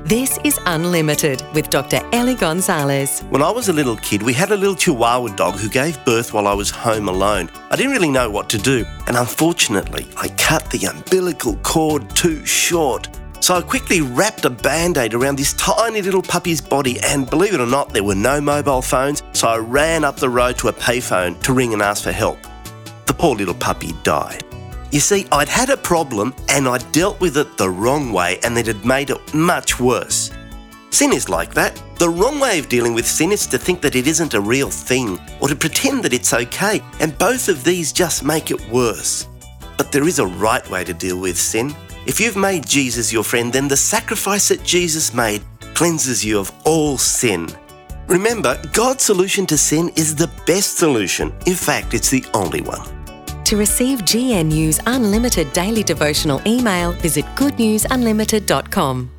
This is Unlimited with Dr. Ellie Gonzalez. When I was a little kid, we had a little Chihuahua dog who gave birth while I was home alone. I didn't really know what to do, and unfortunately, I cut the umbilical cord too short. So I quickly wrapped a Band-Aid around this tiny little puppy's body, and believe it or not, there were no mobile phones, so I ran up the road to a payphone to ring and ask for help. The poor little puppy died. You see, I'd had a problem and I'd dealt with it the wrong way, and it had made it much worse. Sin is like that. The wrong way of dealing with sin is to think that it isn't a real thing or to pretend that it's okay, and both of these just make it worse. But there is a right way to deal with sin. If you've made Jesus your friend, then the sacrifice that Jesus made cleanses you of all sin. Remember, God's solution to sin is the best solution. In fact, it's the only one. To receive GNU's Unlimited Daily Devotional email, visit goodnewsunlimited.com.